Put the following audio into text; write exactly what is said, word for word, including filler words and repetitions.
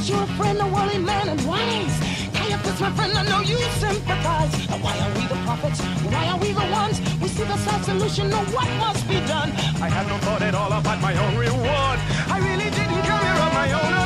Jesus, you're a friend, a worldly man and wise. Caiaphas, my friend, I know you sympathize. Now why are we the prophets? Why are we the ones? We see the sad solution, know what must be done. I had no thought at all about my own reward. I really didn't come here on my own